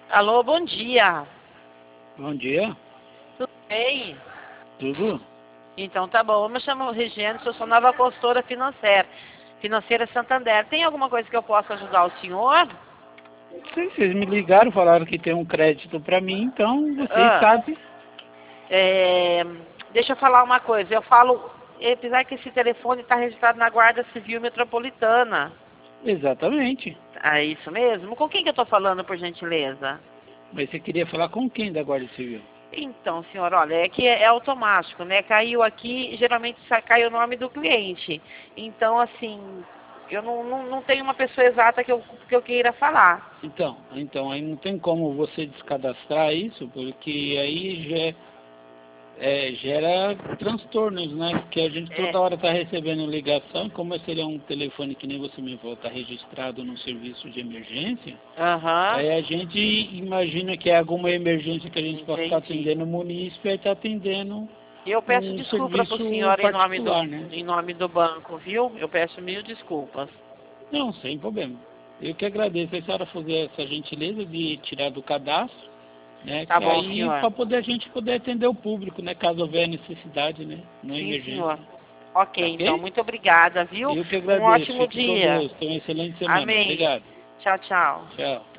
Alô, bom dia. Bom dia. Tudo bem? Tudo? Então tá bom. Eu me chamo Regiane, sou nova consultora financeira. Financeira Santander. Tem alguma coisa que eu possa ajudar o senhor? Não sei, vocês me ligaram, falaram que tem um crédito para mim, então vocês Ah, sabem. deixa eu falar uma coisa. Eu falo, apesar que esse telefone está registrado na Guarda Civil Metropolitana. Exatamente. É isso mesmo? Com quem que eu estou falando, por gentileza? Mas você queria falar com quem da Guarda Civil? Então, senhor, olha, é que é automático, né? Caiu aqui, geralmente cai o nome do cliente. Então, assim, eu não tenho uma pessoa exata que eu queira falar. Então, aí não tem como você descadastrar isso, porque aí gera transtornos, né? Porque a gente É, toda hora está recebendo ligação, como esse é um telefone que nem você me falou, está registrado no serviço de emergência, aham, aí a gente imagina que é alguma emergência que a gente possa estar entendi. atendendo o munícipe e está atendendo E eu peço um desculpa para o serviço senhor particular, né? em nome do banco, viu? Eu peço mil desculpas. Não, sem problema. Eu que agradeço a senhora fazer essa gentileza de tirar do cadastro, né? Tá Que bom, aí senhor. para poder a gente poder atender o público, né? Caso houver necessidade, né? Não é Sim, senhor. emergência. Ok, Tá então, ok? muito obrigada, viu? Eu que Um agradeço. ótimo Fique com dia. Deus. Tenha uma excelente semana. Amém. Obrigado. Tchau, tchau. Tchau.